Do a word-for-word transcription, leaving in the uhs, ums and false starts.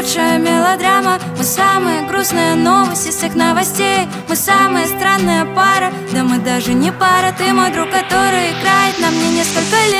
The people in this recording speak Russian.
лучшая мелодрама. Мы самая грустная новость из всех новостей. Мы самая странная пара, да мы даже не пара. Ты мой друг, который играет на мне несколько лет.